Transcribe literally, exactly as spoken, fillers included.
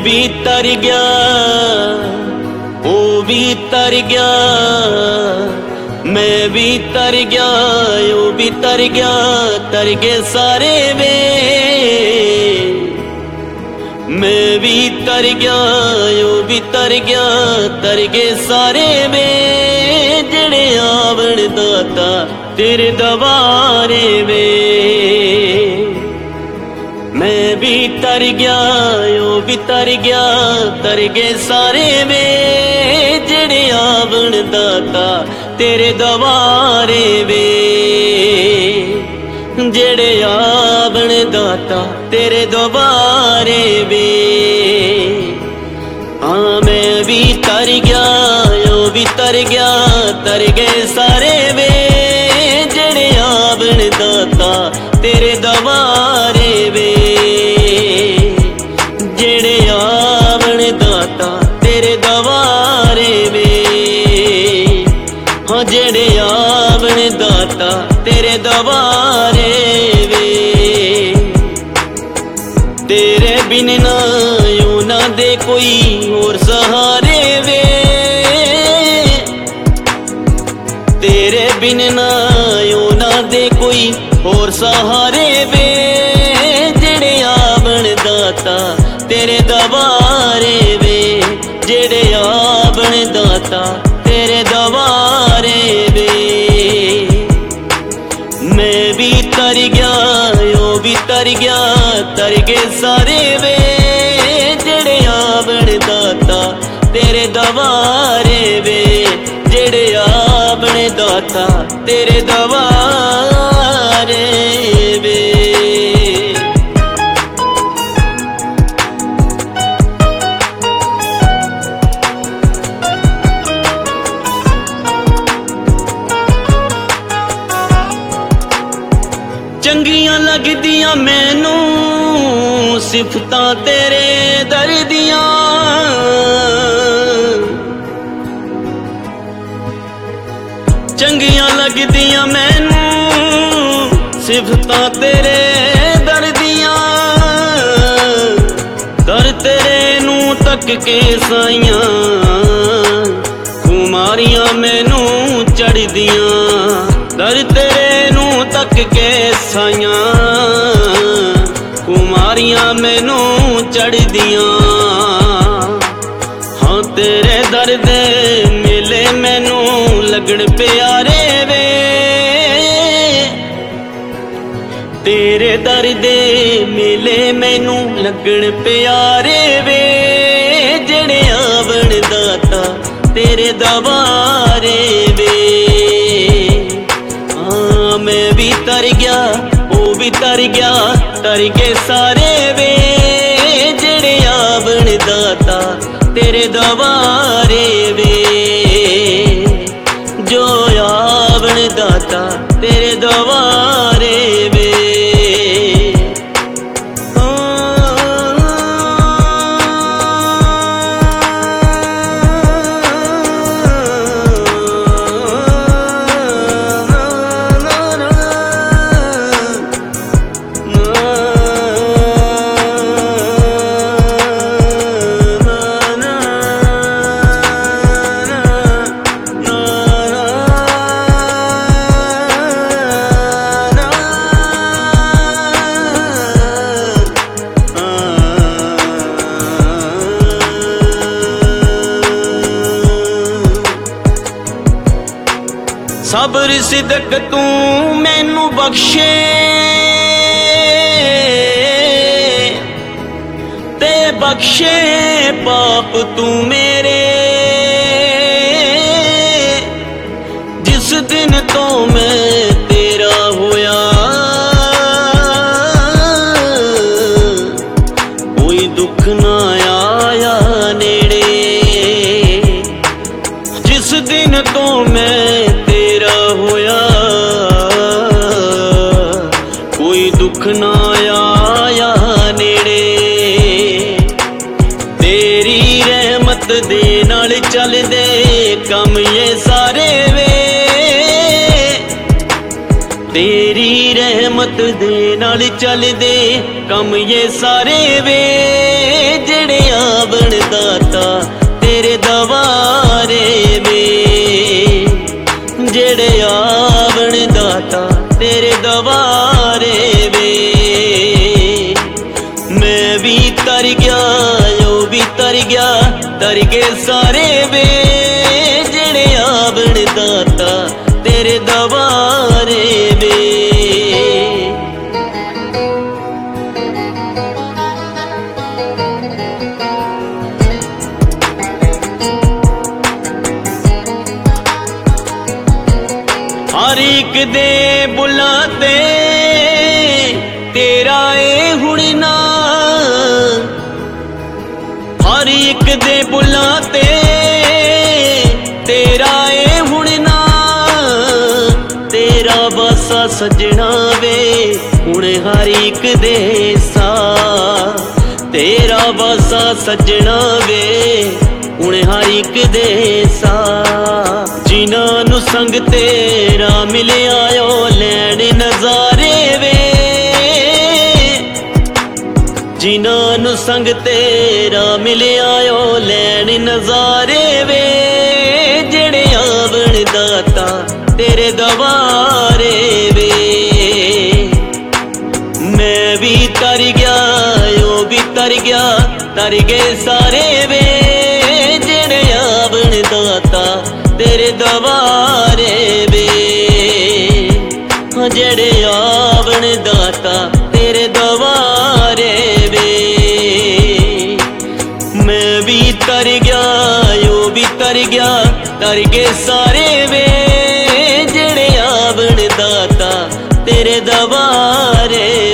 भी तर गया वो भी तर गया, मैं भी तर गया वो भी तर गया, तर गए सारे वे। मैं भी तर गया वो भी तर गया, तर गए सारे वे। जेड़े आवन दाता तेरे दवारे वे। मैं भी तर गया वो भी तर गया, तर गए सारे वे। जेड़े आवन दाता तेरे दवारे वे। जेड़े आवन दाता तेरे दवारे वे। हाँ मैं भी तर गया वो भी तर गया, तर गए सारे वे। जेड़े आवन दाता तेरे दवारे वे। जेड़े आवन दाता तेरे दवारे वे। हाँ जेड़े आवन दाता तेरे दवारे वे। तेरे बिन ना यूं ना दे कोई और सहारे वे। तेरे बिन ना यूं ना दे कोई और सहारे वे। जेड़े आवन दाता तेरे दवारे वे। जेड़े आवन दाता तेरे दवारे वे। मैं भी तर गया वो भी तर गया, तर गए सारे वे। जेड़े आवन दाता तेरे दवारे वे। जेड़े आवन दाता तेरे दवारे वे। चंगियां लगदियां मैनू सिफतां तेरे दर दियां। चंगियां लगदियां मैनू सिफतां तेरे दर दियां। दर तेरे नू तक के साइयां खुमारियां मैनू चढ़दियां। दर तेरे नू तक के साइयां कुमारियां मैनू चढ़दियां। हाँ तेरे दर दे मेले मैनू लगन प्यारे वे। तेरे दर दे मेले मैनू लगन प्यारे वे। जेड़े आवन दाता तेरे दवारे वे। मैं भी तर गया वो भी तर गया, तर गए सारे वे। जेड़े आवन दाता तेरे दवारे वे। जो आवन दाता तेरे दवारे वे। सबर सिदक तू मैनू बख्शे ते बख्शे पाप तू मेरे। जिस दिन तो मैं तेरा होया कोई दुख ना आया नेड़े। जिस दिन तो मैं होया कोई दुख ना आया नेड़े। तेरी रहमत दे नाल चल दे कम ये सारे वे। तेरी रहमत दे नाल चल दे कम ये सारे वे। जेड़े दाता तेरे दवारे वे, जेड़े आवण दाता तेरे दवारे वे। मैं भी तर गया ओ भी तर गया, तर गए सारे वे, जेड़े आवण दाता तेरे दवारे वे। हर एक दे बुलाते तेरा ए हुण ना, हर एक दे बुलाते तेरा ए हुण ना, तेरा बसा सजना वे हुण हर एक दे सा, तेरा बसा सजना वे हुण हर एक दे सा। जिन्हां नू संग तेरा मिले आयो लैण नजारे वे, जिन्हां नू संग तेरा मिले आयो लैण नजारे वे, जेड़े आवण दाता तेरे दवारे वे। मैं भी तर गया ओ भी तर गया, तर गए सारे वे, जेड़े आवण दाता तेरे दवारे वे, जेड़े आवण दाता तेरे दवारे वे। मैं भी तर गया ओ भी तर गया, तर गए सारे वे, जेड़े आवण दाता तेरे दवारे